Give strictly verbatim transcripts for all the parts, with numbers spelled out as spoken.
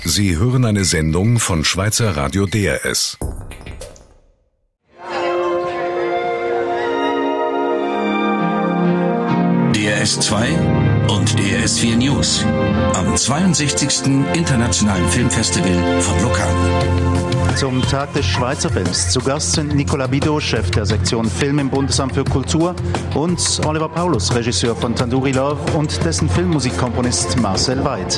Sie hören eine Sendung von Schweizer Radio D R S. D R S zwei und D R S vier News am zweiundsechzigsten Internationalen Filmfestival von Locarno. Zum Tag des Schweizer Films. Zu Gast sind Nicolas Bidault, Chef der Sektion Film im Bundesamt für Kultur, und Oliver Paulus, Regisseur von Tandoori Love und dessen Filmmusikkomponist Marcel Weid.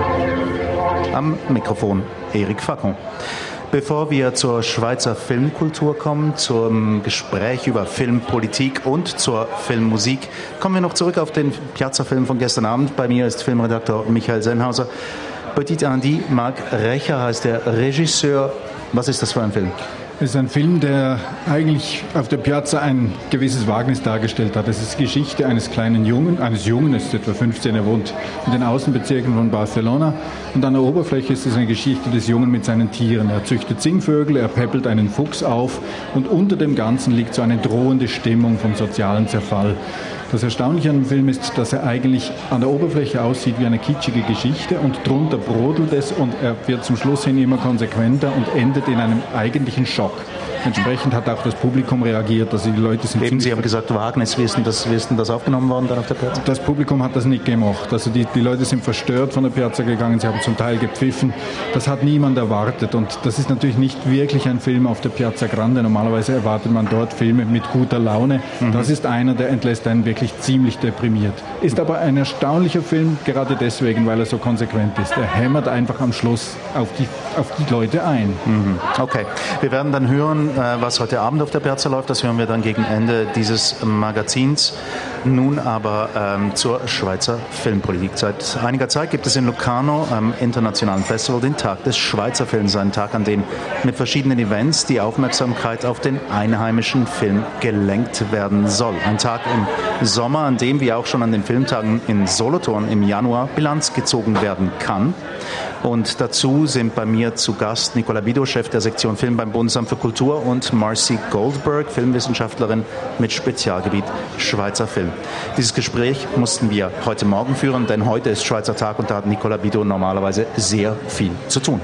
Am Mikrofon Eric Facon. Bevor wir zur Schweizer Filmkultur kommen, zum Gespräch über Filmpolitik und zur Filmmusik, kommen wir noch zurück auf den Piazza-Film von gestern Abend. Bei mir ist Filmredakteur Michael Sennhauser. Petit Indi, Marc Recher heißt der Regisseur. Was ist das für ein Film? Es ist ein Film, der eigentlich auf der Piazza ein gewisses Wagnis dargestellt hat. Es ist die Geschichte eines kleinen Jungen, eines Jungen, er ist etwa fünfzehn, er wohnt in den Außenbezirken von Barcelona. Und an der Oberfläche ist es eine Geschichte des Jungen mit seinen Tieren. Er züchtet Singvögel, er päppelt einen Fuchs auf und unter dem Ganzen liegt so eine drohende Stimmung vom sozialen Zerfall. Das Erstaunliche an dem Film ist, dass er eigentlich an der Oberfläche aussieht wie eine kitschige Geschichte und drunter brodelt es und er wird zum Schluss hin immer konsequenter und endet in einem eigentlichen Schock. Entsprechend hat auch das Publikum reagiert. Also die Leute sind Eben, Sie haben gesagt, Wagnis, wie ist denn das, wie ist denn das aufgenommen worden dann auf der Piazza? Das Publikum hat das nicht gemocht. Also die, die Leute sind verstört von der Piazza gegangen, sie haben zum Teil gepfiffen. Das hat niemand erwartet und das ist natürlich nicht wirklich ein Film auf der Piazza Grande. Normalerweise erwartet man dort Filme mit guter Laune. Mhm. Das ist einer, der entlässt einen wirklich ziemlich deprimiert. Ist aber ein erstaunlicher Film, gerade deswegen, weil er so konsequent ist. Er hämmert einfach am Schluss auf die, auf die Leute ein. Mhm. Okay, wir werden dann hören, was heute Abend auf der Piazza läuft. Das hören wir dann gegen Ende dieses Magazins. Nun aber ähm, zur Schweizer Filmpolitik. Seit einiger Zeit gibt es in Locarno am Internationalen Festival den Tag des Schweizer Films. Ein Tag, an dem mit verschiedenen Events die Aufmerksamkeit auf den einheimischen Film gelenkt werden soll. Ein Tag im Sommer, an dem, wie auch schon an den Filmtagen in Solothurn im Januar, Bilanz gezogen werden kann. Und dazu sind bei mir zu Gast Nicolas Bidault, Chef der Sektion Film beim Bundesamt für Kultur, und Marcy Goldberg, Filmwissenschaftlerin mit Spezialgebiet Schweizer Film. Dieses Gespräch mussten wir heute Morgen führen, denn heute ist Schweizer Tag und da hat Nicolas Bidault normalerweise sehr viel zu tun.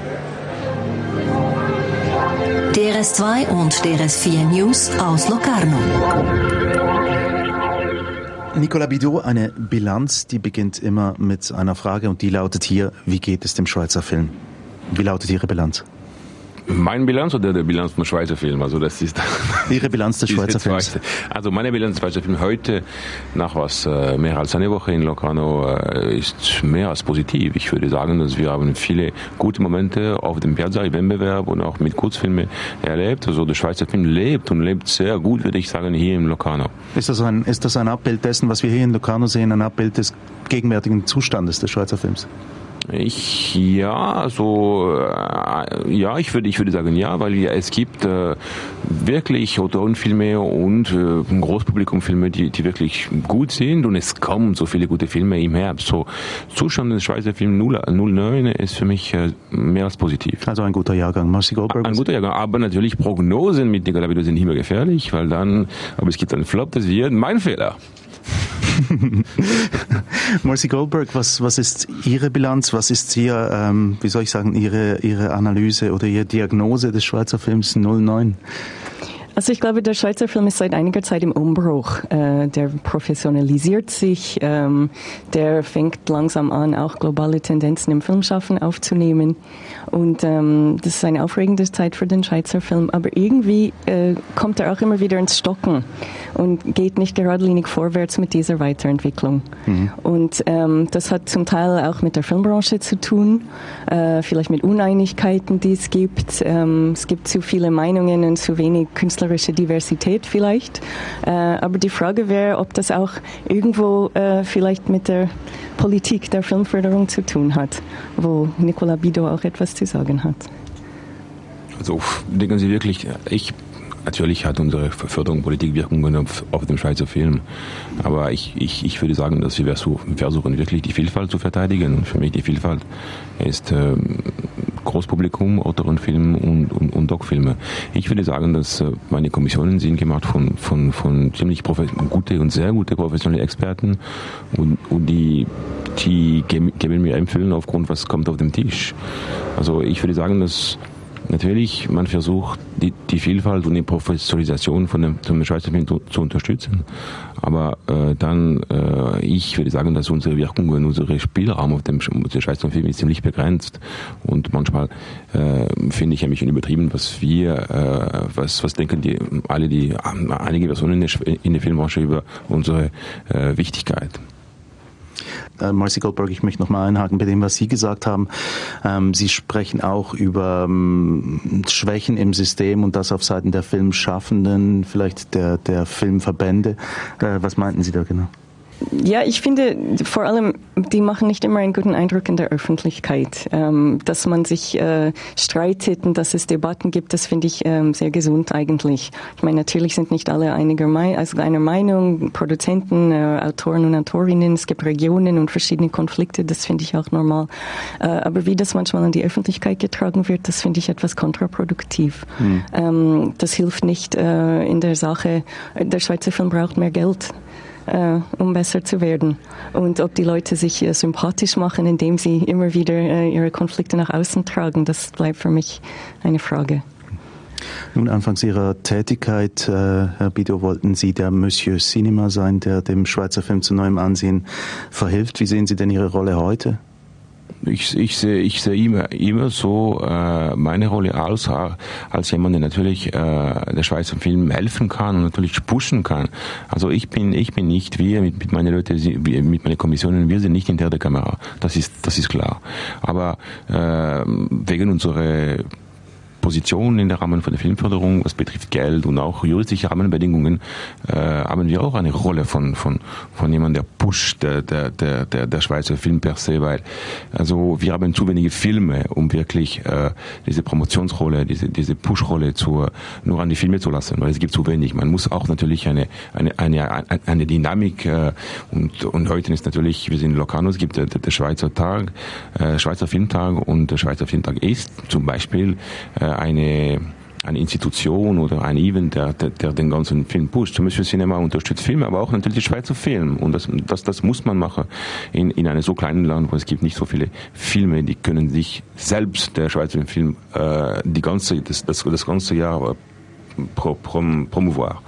D R S zwei und D R S vier News aus Locarno. Nicolas Bidault, eine Bilanz, die beginnt immer mit einer Frage und die lautet hier: Wie geht es dem Schweizer Film? Wie lautet Ihre Bilanz? Meine Bilanz oder der Bilanz vom Schweizer Film? Also das ist Ihre Bilanz des Schweizer Films. Also meine Bilanz des Schweizer Films heute, nach was äh, mehr als eine Woche in Locarno, äh, ist mehr als positiv. Ich würde sagen, dass wir haben viele gute Momente auf dem Piazza im Wettbewerb und auch mit Kurzfilmen erlebt. Also der Schweizer Film lebt und lebt sehr gut, würde ich sagen, hier in Locarno. Ist das ein, ist das ein Abbild dessen, was wir hier in Locarno sehen, ein Abbild des gegenwärtigen Zustandes des Schweizer Films? Ich, ja, so, äh, ja, ich würde, ich würde sagen, ja, weil ja, es gibt äh, wirklich Autorenfilme und äh, Großpublikumfilme, die, die wirklich gut sind und es kommen so viele gute Filme im Herbst. So, Zustand des Schweizer Films null neun ist für mich äh, mehr als positiv. Also ein guter Jahrgang. Marcy Goldberg. Ein guter Jahrgang, aber natürlich Prognosen mit Nicolas Bidault sind immer gefährlich, weil dann, aber es gibt einen Flop, das wird mein Fehler. Marcy Goldberg, was, was ist Ihre Bilanz, was ist hier, ähm, wie soll ich sagen, Ihre, Ihre Analyse oder Ihre Diagnose des Schweizer Films null neun? Also ich glaube, der Schweizer Film ist seit einiger Zeit im Umbruch. Äh, der professionalisiert sich, ähm, der fängt langsam an, auch globale Tendenzen im Filmschaffen aufzunehmen. Und ähm, das ist eine aufregende Zeit für den Schweizer Film. Aber irgendwie äh, kommt er auch immer wieder ins Stocken und geht nicht geradlinig vorwärts mit dieser Weiterentwicklung. Mhm. Und ähm, das hat zum Teil auch mit der Filmbranche zu tun, äh, vielleicht mit Uneinigkeiten, die es gibt. Ähm, es gibt zu viele Meinungen und zu wenig künstlerische Diversität vielleicht. Äh, aber die Frage wäre, ob das auch irgendwo äh, vielleicht mit der Politik der Filmförderung zu tun hat, wo Nicolas Bidault auch etwas zu sagen hat. Also denken Sie wirklich, ich natürlich hat unsere Förderung Politik Wirkungen auf, auf den Schweizer Film. Aber ich, ich, ich würde sagen, dass wir versuchen, wirklich die Vielfalt zu verteidigen. Und für mich die Vielfalt ist äh, Großpublikum, Autorenfilm und, und, und Doc-Filme. Ich würde sagen, dass äh, meine Kommissionen sind gemacht von, von, von ziemlich gute und sehr gute professionelle Experten und, und die, die geben, geben mir Empfehlungen aufgrund, was kommt auf den Tisch. Also ich würde sagen, dass natürlich man versucht, die, die Vielfalt und die Professionalisation von dem, von dem Schweizer Film zu, zu unterstützen. Aber äh, dann, äh, ich würde sagen, dass unsere Wirkung und unser Spielraum auf dem, dem Schweizer Film ist ziemlich begrenzt. Und manchmal äh, finde ich ein bisschen übertrieben, was wir, äh, was, was denken die alle die einige Personen in der, in der Filmbranche über unsere äh, Wichtigkeit. Marcy Goldberg, ich möchte noch mal einhaken bei dem, was Sie gesagt haben. Ähm, Sie sprechen auch über ähm, Schwächen im System und das auf Seiten der Filmschaffenden, vielleicht der, der Filmverbände. Äh, was meinten Sie da genau? Ja, ich finde vor allem, die machen nicht immer einen guten Eindruck in der Öffentlichkeit. Ähm, dass man sich äh, streitet und dass es Debatten gibt, das finde ich ähm, sehr gesund eigentlich. Ich meine, natürlich sind nicht alle einiger Meinung, also einer Meinung, Produzenten, äh, Autoren und Autorinnen, es gibt Regionen und verschiedene Konflikte, das finde ich auch normal. Äh, aber wie das manchmal an die Öffentlichkeit getragen wird, das finde ich etwas kontraproduktiv. Mhm. Ähm, das hilft nicht äh, in der Sache, der Schweizer Film braucht mehr Geld, Uh, um besser zu werden. Und ob die Leute sich uh, sympathisch machen, indem sie immer wieder uh, ihre Konflikte nach außen tragen, das bleibt für mich eine Frage. Nun, anfangs Ihrer Tätigkeit, äh, Herr Bido, wollten Sie der Monsieur Cinema sein, der dem Schweizer Film zu neuem Ansehen verhilft. Wie sehen Sie denn Ihre Rolle heute? Ich, ich sehe ich sehe immer, immer so äh, meine Rolle als, als jemand, der natürlich äh, der Schweizer Film helfen kann und natürlich pushen kann. Also ich bin ich bin nicht, wir mit, mit meinen Leuten, mit meinen Kommissionen, wir sind nicht hinter der Kamera. Das ist das ist klar. Aber äh, wegen unserer Position in der Rahmen von der Filmförderung, was betrifft Geld und auch juristische Rahmenbedingungen, äh, haben wir auch eine Rolle von von von jemandem, der pusht der der der der, der Schweizer Film per se, weil also wir haben zu wenige Filme, um wirklich äh, diese Promotionsrolle, diese diese Pushrolle zu nur an die Filme zu lassen, weil es gibt zu wenig. Man muss auch natürlich eine eine eine eine Dynamik äh, und und heute ist natürlich, wir sind in Locarno, es gibt der, der Schweizer Tag, äh, Schweizer Filmtag und der Schweizer Filmtag ist zum Beispiel äh, eine eine Institution oder ein Event, der, der, der den ganzen Film pusht. Zum Beispiel Cinema unterstützt Filme, aber auch natürlich Schweizer Film. Und das, das, das muss man machen in, in einem so kleinen Land, wo es gibt nicht so viele Filme, die können sich selbst, der Schweizer Film, äh, die ganze, das, das, das ganze Jahr pro, prom, promouvoir.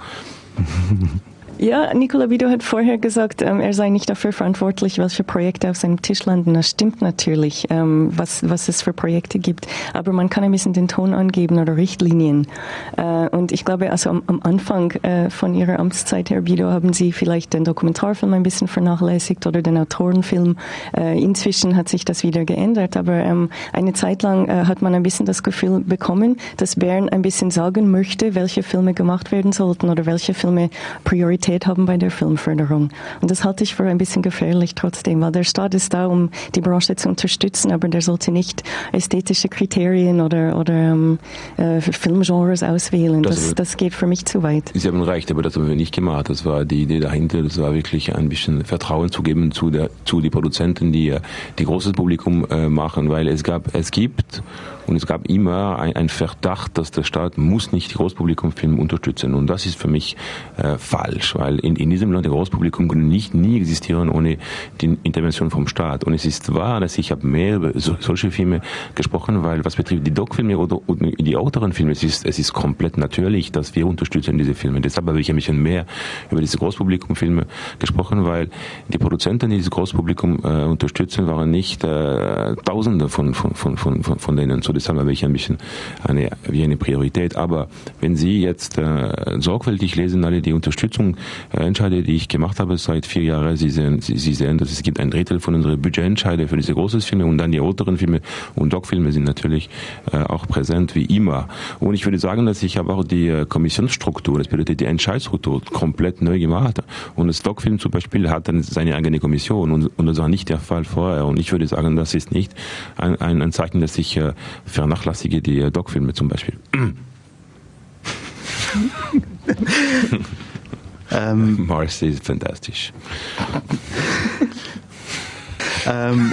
Ja, Nicola Bido hat vorher gesagt, ähm, er sei nicht dafür verantwortlich, welche Projekte auf seinem Tisch landen. Das stimmt natürlich, ähm, was, was es für Projekte gibt. Aber man kann ein bisschen den Ton angeben oder Richtlinien. Äh, und ich glaube, also am, am Anfang äh, von Ihrer Amtszeit, Herr Bido, haben Sie vielleicht den Dokumentarfilm ein bisschen vernachlässigt oder den Autorenfilm. Äh, inzwischen hat sich das wieder geändert. Aber ähm, eine Zeit lang äh, hat man ein bisschen das Gefühl bekommen, dass Bern ein bisschen sagen möchte, welche Filme gemacht werden sollten oder welche Filme Priorität haben bei der Filmförderung. Und das halte ich für ein bisschen gefährlich trotzdem, weil der Staat ist da, um die Branche zu unterstützen, aber der sollte nicht ästhetische Kriterien oder, oder ähm, äh, Filmgenres auswählen. Das, das, das geht für mich zu weit. Sie haben recht, aber das haben wir nicht gemacht. Das war die Idee dahinter, das war wirklich ein bisschen Vertrauen zu geben zu der zu die Produzenten, die die großes Publikum äh, machen, weil es gab, es gibt und es gab immer ein, ein Verdacht, dass der Staat muss nicht die Großpublikumfilme unterstützen. Und das ist für mich äh, falsch, weil in, in diesem Land der Großpublikum können nicht nie existieren ohne die Intervention vom Staat. Und es ist wahr, dass ich habe mehr über so, solche Filme gesprochen, weil was betrifft die Doc-Filme oder, oder die Autorenfilme, es ist, es ist komplett natürlich, dass wir unterstützen diese Filme. Deshalb habe ich ein bisschen mehr über diese Großpublikumfilme gesprochen, weil die Produzenten, die dieses Großpublikum äh, unterstützen, waren nicht äh, Tausende von, von, von, von, von denen. So deshalb habe ich ein bisschen eine, wie eine Priorität. Aber wenn Sie jetzt äh, sorgfältig lesen, alle die Unterstützung äh, Entscheide, die ich gemacht habe seit vier Jahren, Sie sehen, Sie, Sie sehen, dass es gibt ein Drittel von unseren Budgetentscheide für diese großen Filme und dann die älteren Filme und Doc-Filme sind natürlich äh, auch präsent wie immer. Und ich würde sagen, dass ich habe auch die äh, Kommissionsstruktur, das bedeutet die Entscheidungsstruktur komplett neu gemacht. Und das Doc-Film zum Beispiel hat dann seine eigene Kommission und, und das war nicht der Fall vorher. Und ich würde sagen, das ist nicht ein, ein, ein Zeichen, dass ich äh, vernachlässige die äh, Doc-Filme zum Beispiel. ähm, Marcy ist fantastisch. ähm,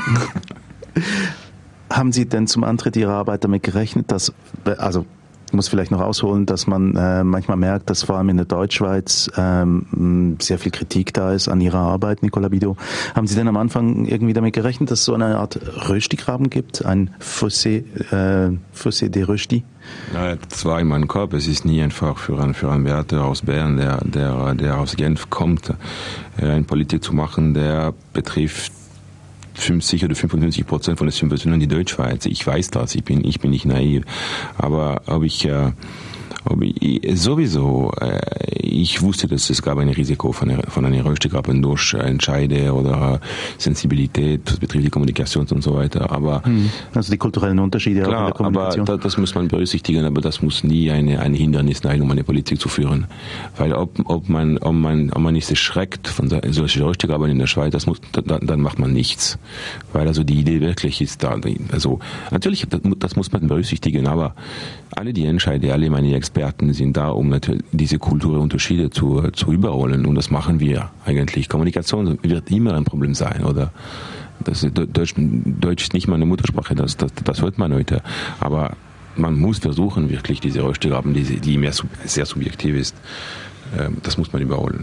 haben Sie denn zum Antritt Ihrer Arbeit damit gerechnet, dass, also ich muss vielleicht noch ausholen, dass man äh, manchmal merkt, dass vor allem in der Deutschschweiz ähm, sehr viel Kritik da ist an Ihrer Arbeit, Nicolas Bidault. Haben Sie denn am Anfang irgendwie damit gerechnet, dass es so eine Art Rösti-Graben gibt, ein Fossé, äh, Fossé des Rösti? Ja, das war in meinem Kopf. Es ist nie einfach für einen, für einen Wärter aus Bern, der, der, der aus Genf kommt, eine Politik zu machen, der betrifft fünfzig oder fünfundfünfzig Prozent von den Subventionen in die Deutschschweiz. Ich weiß das, ich bin, ich bin nicht naiv. Aber ob ich, äh, ob ich sowieso, äh, ich wusste, dass es gab ein Risiko von einer, von einer Röstigraben durch Entscheide oder Sensibilität, das betrifft die Kommunikation und so weiter. Aber also die kulturellen Unterschiede klar, auch in der Kommunikation. Aber da, das muss man berücksichtigen, aber das muss nie eine, ein Hindernis sein, um eine Politik zu führen. Weil ob, ob man, ob man, ob man nicht erschreckt von solchen Röstigraben in der Schweiz, das muss, dann, dann macht man nichts. Weil also die Idee wirklich ist da. Also natürlich, das, das muss man berücksichtigen, aber alle die Entscheide, alle meine Experten sind da, um natürlich diese Kulturunterschiede zu, zu überholen, und das machen wir eigentlich. Kommunikation wird immer ein Problem sein, oder? Das, Deutsch, Deutsch ist nicht meine Muttersprache, das, das, das hört man heute. Aber man muss versuchen, wirklich diese Röstigraben, die, die mehr, sehr subjektiv ist, das muss man überholen.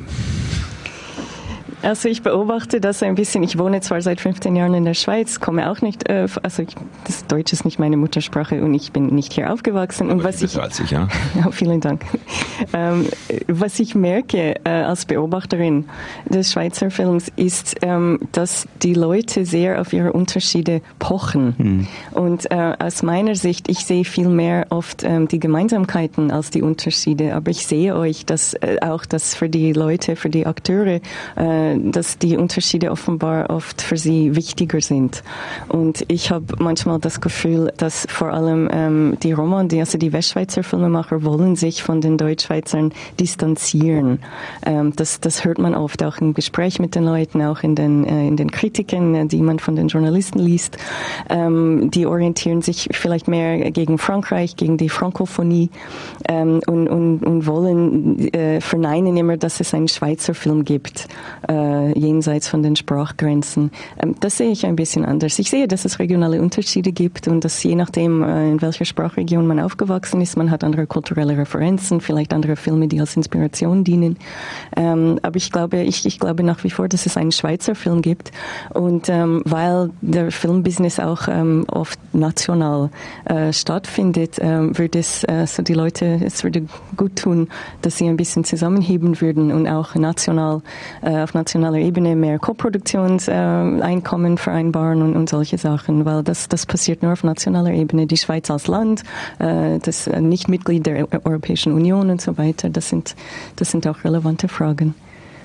Also ich beobachte das ein bisschen. Ich wohne zwar seit fünfzehn Jahren in der Schweiz, komme auch nicht, äh, also ich, das Deutsch ist nicht meine Muttersprache und ich bin nicht hier aufgewachsen. Und was ich, als ich, ja. Ja, vielen Dank. Ähm, was ich merke äh, als Beobachterin des Schweizer Films ist, ähm, dass die Leute sehr auf ihre Unterschiede pochen. Mhm. Und äh, aus meiner Sicht, ich sehe viel mehr oft ähm, die Gemeinsamkeiten als die Unterschiede. Aber ich sehe euch, dass äh, auch, dass für die Leute, für die Akteure, äh, dass die Unterschiede offenbar oft für sie wichtiger sind. Und ich habe manchmal das Gefühl, dass vor allem ähm, die Romandie, also die Westschweizer Filmemacher, wollen sich von den Deutschschweizern distanzieren. Ähm, das, das hört man oft auch im Gespräch mit den Leuten, auch in den, äh, in den Kritiken, die man von den Journalisten liest. Ähm, die orientieren sich vielleicht mehr gegen Frankreich, gegen die Frankophonie ähm, und, und, und wollen äh, verneinen immer, dass es einen Schweizer Film gibt. Äh, jenseits von den Sprachgrenzen. Das sehe ich ein bisschen anders. Ich sehe, dass es regionale Unterschiede gibt und dass je nachdem, in welcher Sprachregion man aufgewachsen ist, man hat andere kulturelle Referenzen, vielleicht andere Filme, die als Inspiration dienen. Aber ich glaube, ich, ich glaube nach wie vor, dass es einen Schweizer Film gibt, und weil der Filmbusiness auch oft national stattfindet, würde es so die Leute, es würde gut tun, dass sie ein bisschen zusammenheben würden und auch national, auf nationaler Ebene mehr Koproduktionseinkommen äh, vereinbaren und, und solche Sachen, weil das, das passiert nur auf nationaler Ebene. Die Schweiz als Land, äh, das äh, nicht Mitglied der Europäischen Union und so weiter, das sind, das sind auch relevante Fragen.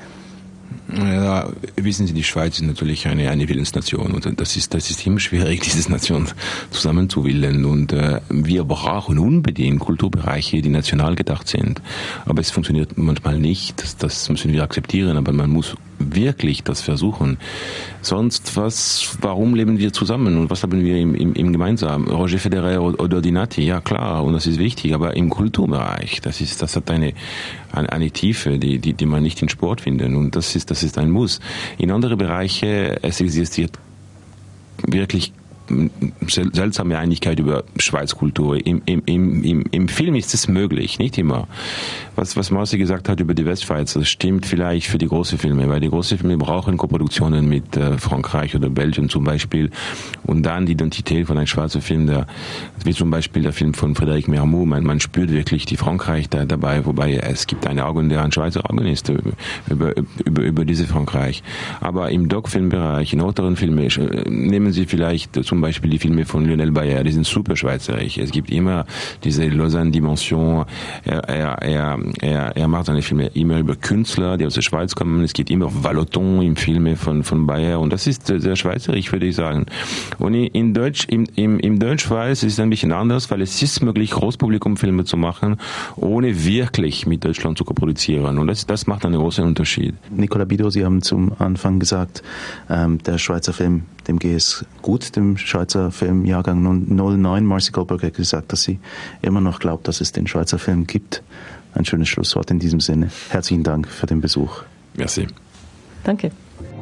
Ja, wissen Sie, die Schweiz ist natürlich eine, eine Willensnation, und das ist, das ist immer schwierig, diese Nation zusammenzuwillen, und äh, wir brauchen unbedingt Kulturbereiche, die national gedacht sind, aber es funktioniert manchmal nicht, das, das müssen wir akzeptieren, aber man muss wirklich das versuchen. Sonst, was, warum leben wir zusammen und was haben wir im, im, im gemeinsam? Roger Federer oder Dinati, ja klar, und das ist wichtig, aber im Kulturbereich, das ist, das hat eine, eine, eine Tiefe, die, die, die man nicht in Sport findet, und das ist, das ist ein Muss. In andere Bereiche, es existiert wirklich seltsame Einigkeit über Schweizkultur. Im, im, im, im Film ist es möglich, nicht immer. Was, was Marci gesagt hat über die Westschweiz, das stimmt vielleicht für die großen Filme, weil die großen Filme brauchen Koproduktionen mit äh, Frankreich oder Belgien zum Beispiel, und dann die Identität von einem schwarzen Film, der, wie zum Beispiel der Film von Frédéric Mermoz, man, man spürt wirklich die Frankreich da, dabei, wobei es gibt eine Augen, der ein Schweizer Augen ist, über, über, über diese Frankreich. Aber im Doc-Filmbereich, in älteren Filmen, nehmen Sie vielleicht zum Zum Beispiel die Filme von Lionel Bayer, die sind super schweizerisch. Es gibt immer diese Lausanne-Dimension. Er, er, er, er, er macht seine Filme immer über Künstler, die aus der Schweiz kommen. Es geht immer auf Vallotton im Filme von, von Bayer, und das ist sehr schweizerisch, würde ich sagen. Und in Deutsch, im, im, im Deutsch-Schweiz ist es ein bisschen anders, weil es ist möglich, Großpublikumfilme zu machen, ohne wirklich mit Deutschland zu koproduzieren. Und das, das macht einen großen Unterschied. Nicolas Bidault, Sie haben zum Anfang gesagt, ähm, der Schweizer Film, dem geht es gut, dem Schweizer Filmjahrgang null neun. Marci Goldberg hat gesagt, dass sie immer noch glaubt, dass es den Schweizer Film gibt. ein schönes Schlusswort in diesem Sinne. Herzlichen Dank für den Besuch. Merci. Danke.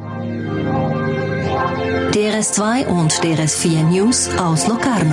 D R S zwei und D R S vier News aus Locarno.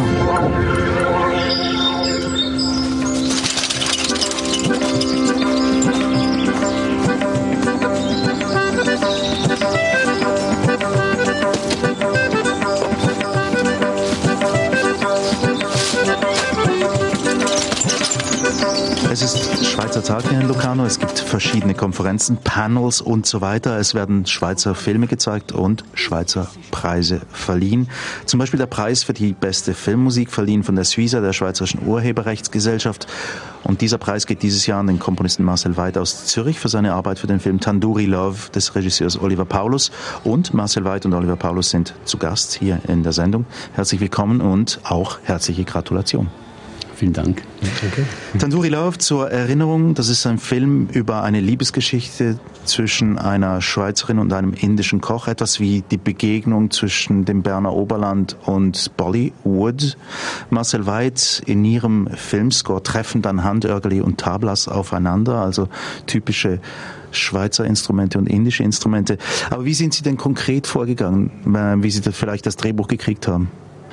Es ist Schweizer Tag hier in Locarno. Es gibt verschiedene Konferenzen, Panels und so weiter. Es werden Schweizer Filme gezeigt und Schweizer Preise verliehen. Zum Beispiel der Preis für die beste Filmmusik, verliehen von der Suisa, der Schweizerischen Urheberrechtsgesellschaft. Und dieser Preis geht dieses Jahr an den Komponisten Marcel Weid aus Zürich für seine Arbeit für den Film Tandoori Love des Regisseurs Oliver Paulus. Und Marcel Weid und Oliver Paulus sind zu Gast hier in der Sendung. Herzlich willkommen und auch herzliche Gratulation. Vielen Dank. Okay. Tandoori Love, zur Erinnerung, das ist ein Film über eine Liebesgeschichte zwischen einer Schweizerin und einem indischen Koch, etwas wie die Begegnung zwischen dem Berner Oberland und Bollywood. Marcel Weid, in ihrem Filmscore treffen dann Handörgeli und Tablas aufeinander, also typische Schweizer Instrumente und indische Instrumente. Aber wie sind Sie denn konkret vorgegangen, wie Sie das vielleicht das Drehbuch gekriegt haben?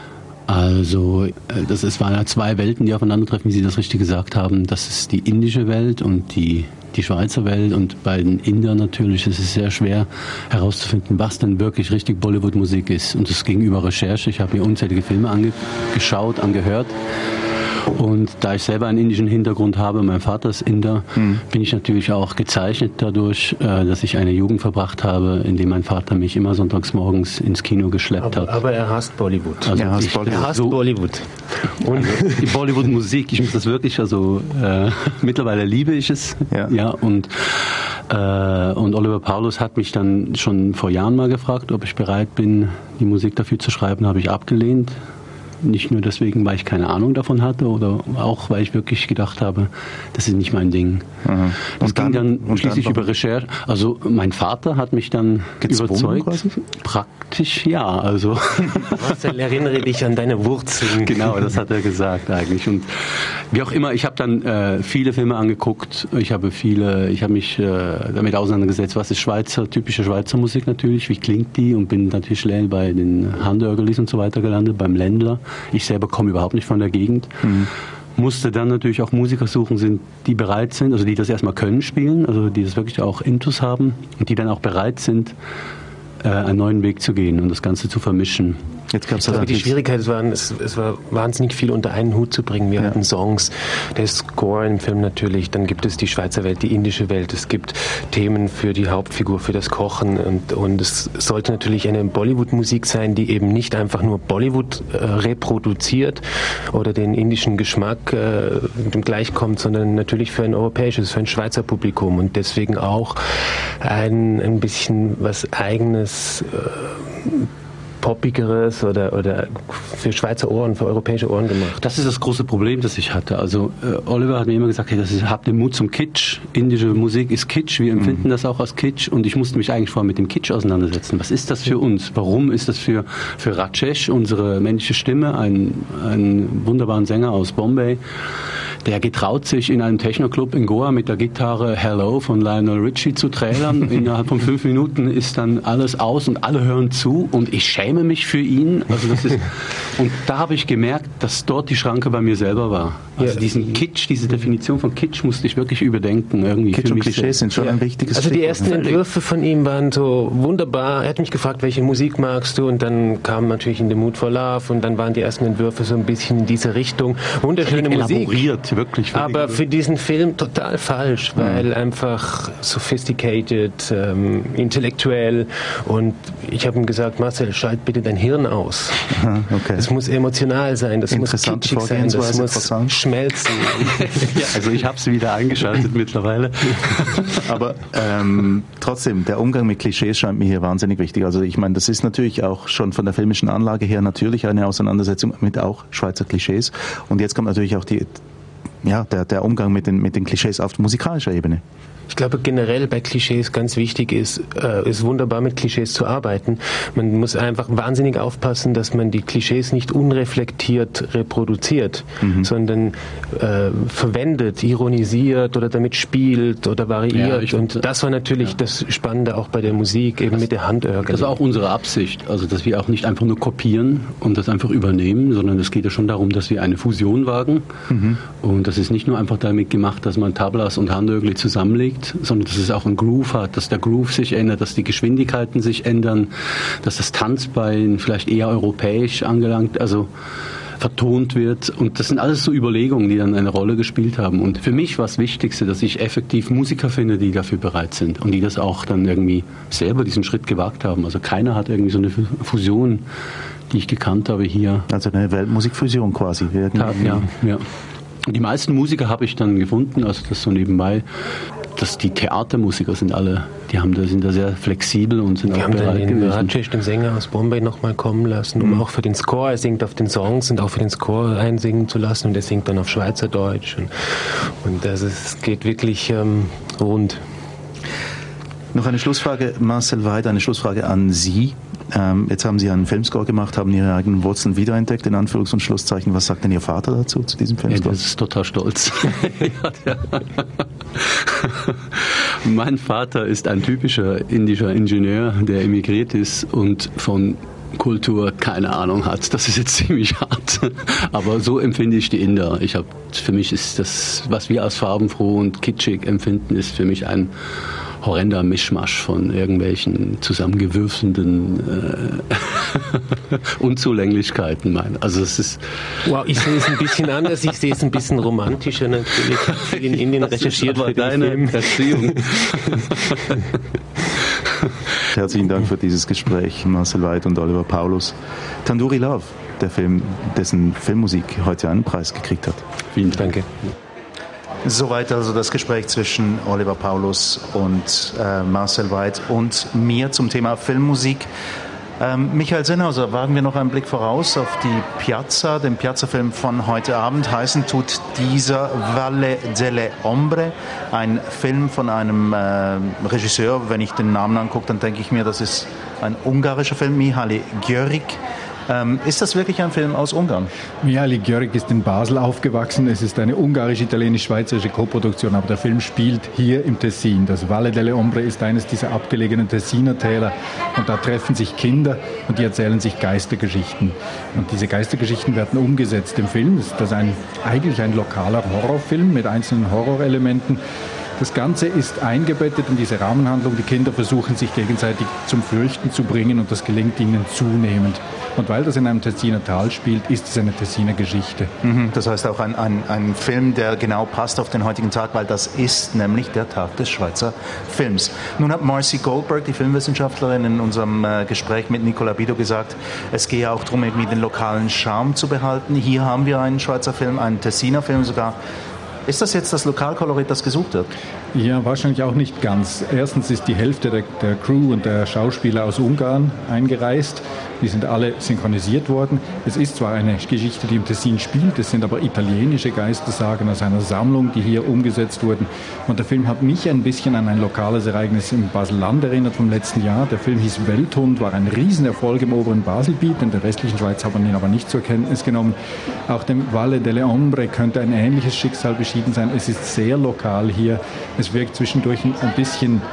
Also, das ist, waren ja zwei Welten, die aufeinandertreffen, wie Sie das richtig gesagt haben. Das ist die indische Welt und die, die Schweizer Welt. Und bei den Indern natürlich ist es sehr schwer herauszufinden, was denn wirklich richtig Bollywood-Musik ist. Und das ging über Recherche. Ich habe mir unzählige Filme angeschaut, angehört. Und da ich selber einen indischen Hintergrund habe, mein Vater ist Inder, mhm. bin ich natürlich auch gezeichnet dadurch, dass ich eine Jugend verbracht habe, in der mein Vater mich immer sonntags morgens ins Kino geschleppt aber, hat. Aber er hasst Bollywood. Also er hasst ich, Bollywood. Er hasst so, Bollywood. Und also die Bollywood-Musik, ich muss das wirklich, also äh, mittlerweile liebe ich es. Ja. ja und, äh, und Oliver Paulus hat mich dann schon vor Jahren mal gefragt, ob ich bereit bin, die Musik dafür zu schreiben, habe ich abgelehnt. Nicht nur deswegen, weil ich keine Ahnung davon hatte, oder auch, weil ich wirklich gedacht habe, das ist nicht mein Ding. Mhm. Das ging dann, dann schließlich dann über Recherche. Also mein Vater hat mich dann überzeugt. Quasi? Praktisch ja. Also Marcel, erinnere dich an deine Wurzeln. Genau, das hat er gesagt eigentlich. Und wie auch immer, ich habe dann äh, viele Filme angeguckt. Ich habe viele, ich habe mich äh, damit auseinandergesetzt, was ist Schweizer, typische Schweizer Musik natürlich, wie klingt die, und bin natürlich schnell bei den Handörgelis und so weiter gelandet, beim Ländler. Ich selber komme überhaupt nicht von der Gegend. Mhm. Musste dann natürlich auch Musiker suchen, sind, die bereit sind, also die das erstmal können spielen, also die das wirklich auch Intus haben und die dann auch bereit sind, äh, einen neuen Weg zu gehen und das Ganze zu vermischen. Jetzt gab's ich glaube, die Schwierigkeit war, es, es war wahnsinnig viel unter einen Hut zu bringen. Wir ja. hatten Songs, der Score im Film natürlich, dann gibt es die Schweizer Welt, die indische Welt, es gibt Themen für die Hauptfigur, für das Kochen, und, und es sollte natürlich eine Bollywood-Musik sein, die eben nicht einfach nur Bollywood äh, reproduziert oder den indischen Geschmack äh, gleichkommt, sondern natürlich für ein europäisches, für ein Schweizer Publikum, und deswegen auch ein, ein bisschen was Eigenes, äh, poppigeres oder, oder für Schweizer Ohren, für europäische Ohren gemacht. Das ist das große Problem, das ich hatte. Also äh, Oliver hat mir immer gesagt, hey, das ist, habt den Mut zum Kitsch. Indische Musik ist Kitsch, wir empfinden mhm. das auch als Kitsch, und ich musste mich eigentlich vorher mit dem Kitsch auseinandersetzen. Was ist das für uns? Warum ist das für, für Rajesh, unsere männliche Stimme, ein, ein wunderbaren Sänger aus Bombay, der getraut sich in einem Techno-Club in Goa mit der Gitarre Hello von Lionel Richie zu trailern. Innerhalb von fünf Minuten ist dann alles aus und alle hören zu, und ich schäme mich für ihn. Also das ist, und da habe ich gemerkt, dass dort die Schranke bei mir selber war. Also ja, diesen Kitsch, diese Definition von Kitsch musste ich wirklich überdenken. Irgendwie Kitsch und Klischees sind schon ja. ein wichtiges Also die Stück, ersten Entwürfe von ihm waren so wunderbar. Er hat mich gefragt, welche Musik magst du? Und dann kam natürlich In the Mood for Love, und dann waren die ersten Entwürfe so ein bisschen in diese Richtung. Wunderschöne Musik. Elaboriert, wirklich. Aber für diesen Film total falsch, weil mhm. einfach sophisticated, ähm, intellektuell, und ich habe ihm gesagt, Marcel, schalt bitte dein Hirn aus. Aha, okay. Das muss emotional sein, das muss kitschig sein, das muss schmelzen. Ja, also ich habe es wieder eingeschaltet mittlerweile. Aber ähm, trotzdem, der Umgang mit Klischees scheint mir hier wahnsinnig wichtig. Also ich meine, das ist natürlich auch schon von der filmischen Anlage her natürlich eine Auseinandersetzung mit auch Schweizer Klischees. Und jetzt kommt natürlich auch die, ja, der, der Umgang mit den, mit den Klischees auf musikalischer Ebene. Ich glaube generell bei Klischees ganz wichtig ist, äh, ist wunderbar mit Klischees zu arbeiten. Man muss einfach wahnsinnig aufpassen, dass man die Klischees nicht unreflektiert reproduziert, mhm. sondern äh, verwendet, ironisiert oder damit spielt oder variiert. Ja, und das war natürlich ja. das Spannende auch bei der Musik, eben das, mit der Handörgel. Das war auch unsere Absicht, also dass wir auch nicht einfach nur kopieren und das einfach übernehmen, sondern es geht ja schon darum, dass wir eine Fusion wagen. Mhm. Und das ist nicht nur einfach damit gemacht, dass man Tablas und Handörgel zusammenlegt, sondern dass es auch einen Groove hat, dass der Groove sich ändert, dass die Geschwindigkeiten sich ändern, dass das Tanzbein vielleicht eher europäisch angelangt, also vertont wird. Und das sind alles so Überlegungen, die dann eine Rolle gespielt haben. Und für mich war das Wichtigste, dass ich effektiv Musiker finde, die dafür bereit sind und die das auch dann irgendwie selber diesen Schritt gewagt haben. Also keiner hat irgendwie so eine Fusion, die ich gekannt habe hier. Also eine Weltmusikfusion quasi. Ja, ja, ja. Und die meisten Musiker habe ich dann gefunden, also das so nebenbei. Dass die Theatermusiker sind alle, die haben da, sind da sehr flexibel und sind die auch haben bereit den gewesen. Rajesh, den Sänger aus Bombay, nochmal kommen lassen, um mhm. auch für den Score, er singt auf den Songs und auch für den Score einsingen zu lassen und er singt dann auf Schweizerdeutsch. Und, und also es geht wirklich ähm, rund. Noch eine Schlussfrage, Marcel Weid, eine Schlussfrage an Sie. Ähm, jetzt haben Sie einen Filmscore gemacht, haben Ihre eigenen Wurzeln wiederentdeckt, in Anführungs- und Schlusszeichen. Was sagt denn Ihr Vater dazu, zu diesem Filmscore? Ja, das ist total stolz. ja, mein Vater ist ein typischer indischer Ingenieur, der emigriert ist und von Kultur keine Ahnung hat. Das ist jetzt ziemlich hart. Aber so empfinde ich die Inder. Ich hab, für mich ist das, was wir als farbenfroh und kitschig empfinden, ist für mich ein horrender Mischmasch von irgendwelchen zusammengewürfelten äh, Unzulänglichkeiten. Mein. Also es ist wow, ich sehe es ein bisschen anders. Ich sehe es ein bisschen romantischer natürlich. Ich habe viel in Indien das recherchiert für deine den Film. Erziehung. Herzlichen Dank für dieses Gespräch, Marcel Weid und Oliver Paulus. Tandoori Love, der Film, dessen Filmmusik heute einen Preis gekriegt hat. Vielen Dank. Danke. Soweit also das Gespräch zwischen Oliver Paulus und äh, Marcel Weid und mir zum Thema Filmmusik. Ähm, Michael Sennhauser, wagen wir noch einen Blick voraus auf die Piazza, den Piazza-Film von heute Abend. Heißen tut dieser Valle delle Ombre, ein Film von einem äh, Regisseur. Wenn ich den Namen angucke, dann denke ich mir, das ist ein ungarischer Film, Mihály György. Ähm, ist das wirklich ein Film aus Ungarn? Mihály György ist in Basel aufgewachsen. Es ist eine ungarisch-italienisch-schweizerische Koproduktion, aber der Film spielt hier im Tessin. Das Valle delle Ombre ist eines dieser abgelegenen Tessiner Täler und da treffen sich Kinder und die erzählen sich Geistergeschichten. Und diese Geistergeschichten werden umgesetzt im Film. Das ist ein, eigentlich ein lokaler Horrorfilm mit einzelnen Horrorelementen. Das Ganze ist eingebettet in diese Rahmenhandlung. Die Kinder versuchen sich gegenseitig zum Fürchten zu bringen und das gelingt ihnen zunehmend. Und weil das in einem Tessiner Tal spielt, ist es eine Tessiner Geschichte. Mhm, das heißt auch ein, ein, ein Film, der genau passt auf den heutigen Tag, weil das ist nämlich der Tag des Schweizer Films. Nun hat Marcy Goldberg, die Filmwissenschaftlerin, in unserem äh, Gespräch mit Nicola Bido gesagt, es gehe auch darum, irgendwie den lokalen Charme zu behalten. Hier haben wir einen Schweizer Film, einen Tessiner Film sogar. Ist das jetzt das Lokalkolorit, das gesucht wird? Ja, wahrscheinlich auch nicht ganz. Erstens ist die Hälfte der, der Crew und der Schauspieler aus Ungarn eingereist. Die sind alle synchronisiert worden. Es ist zwar eine Geschichte, die im Tessin spielt, es sind aber italienische Geistersagen aus einer Sammlung, die hier umgesetzt wurden. Und der Film hat mich ein bisschen an ein lokales Ereignis im Basel-Land erinnert vom letzten Jahr. Der Film hieß Welthund, war ein Riesenerfolg im oberen Baselbiet. In der restlichen Schweiz hat man ihn aber nicht zur Kenntnis genommen. Auch dem Valle delle Ombre könnte ein ähnliches Schicksal beschieden sein. Es ist sehr lokal hier. Es wirkt zwischendurch ein bisschen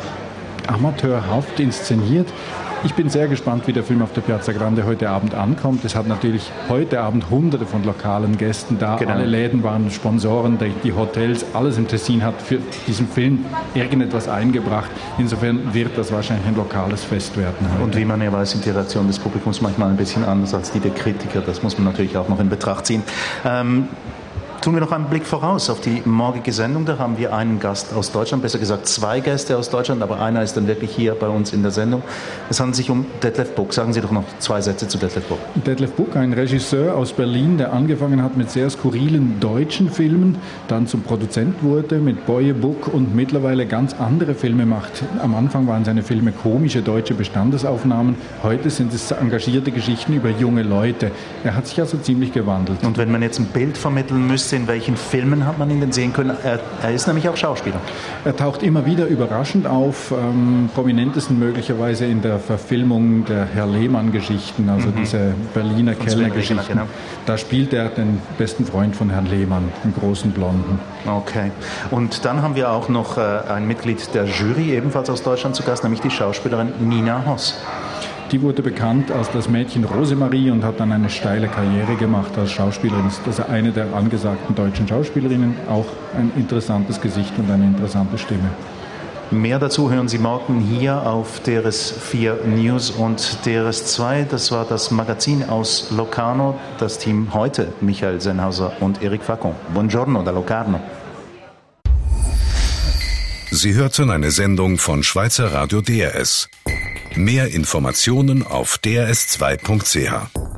amateurhaft inszeniert. Ich bin sehr gespannt, wie der Film auf der Piazza Grande heute Abend ankommt. Es hat natürlich heute Abend hunderte von lokalen Gästen da. Genau. Alle Läden waren Sponsoren, die Hotels, alles im Tessin hat für diesen Film irgendetwas eingebracht. Insofern wird das wahrscheinlich ein lokales Fest werden heute. Und wie man ja weiß, sind die Reaktionen des Publikums manchmal ein bisschen anders als die der Kritiker. Das muss man natürlich auch noch in Betracht ziehen. Ähm, Tun wir noch einen Blick voraus auf die morgige Sendung. Da haben wir einen Gast aus Deutschland, besser gesagt zwei Gäste aus Deutschland, aber einer ist dann wirklich hier bei uns in der Sendung. Es handelt sich um Detlef Buck. Sagen Sie doch noch zwei Sätze zu Detlef Buck. Detlef Buck, ein Regisseur aus Berlin, der angefangen hat mit sehr skurrilen deutschen Filmen, dann zum Produzent wurde mit Boye Buck und mittlerweile ganz andere Filme macht. Am Anfang waren seine Filme komische deutsche Bestandesaufnahmen. Heute sind es engagierte Geschichten über junge Leute. Er hat sich also ziemlich gewandelt. Und wenn man jetzt ein Bild vermitteln müsste, wüsste, in welchen Filmen hat man ihn denn sehen können. Er, er ist nämlich auch Schauspieler. Er taucht immer wieder überraschend auf, ähm, prominentesten möglicherweise in der Verfilmung der Herr Lehmann-Geschichten, also mhm. diese Berliner Kellner-Geschichten. Genau. Da spielt er den besten Freund von Herrn Lehmann, den großen Blonden. Okay. Und dann haben wir auch noch äh, ein Mitglied der Jury, ebenfalls aus Deutschland zu Gast, nämlich die Schauspielerin Nina Hoss. Die wurde bekannt als das Mädchen Rosemarie und hat dann eine steile Karriere gemacht als Schauspielerin. Ist also eine der angesagten deutschen Schauspielerinnen, auch ein interessantes Gesicht und eine interessante Stimme. Mehr dazu hören Sie morgen hier auf D R S vier News und D R S zwei. Das war das Magazin aus Locarno. Das Team heute Michael Sennhauser und Eric Facon. Buongiorno da Locarno. Sie hörten eine Sendung von Schweizer Radio D R S. Mehr Informationen auf d r s zwei punkt c h.